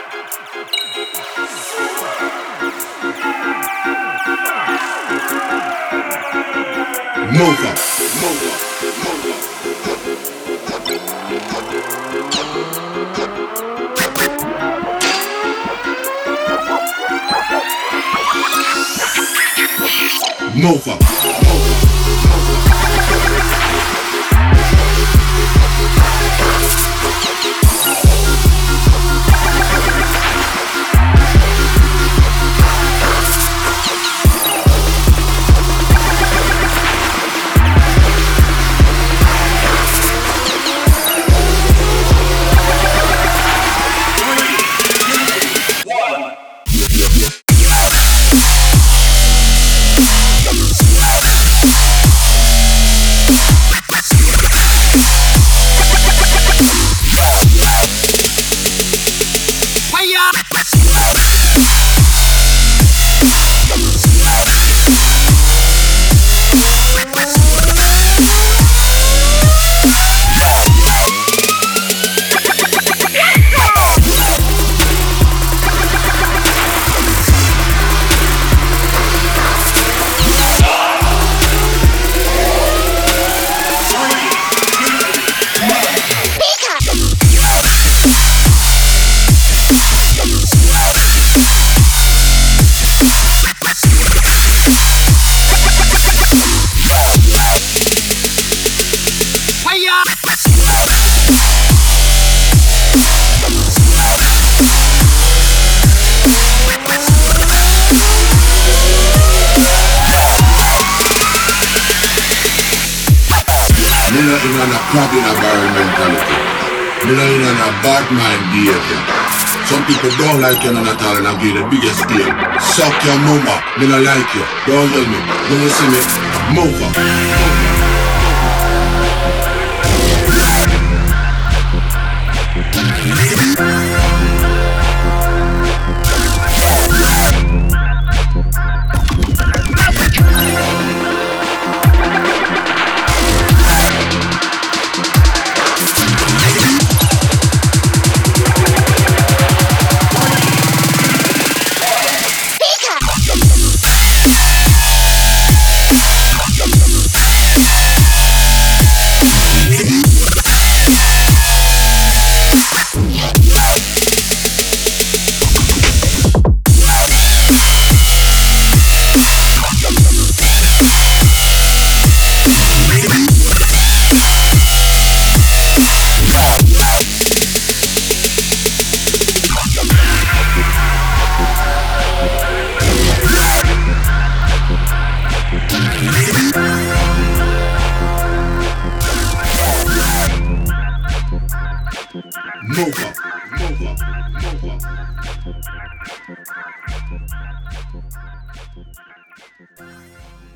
Move up, move up, move up. Move up, move up. Me not in a crabbing environmentality. Me not in a bad mind behavior. Some people don't like you none at all and I give the biggest deal. Suck your mama, me not like you. Don't hear me. When you see me, move up. Move up, move up, move up.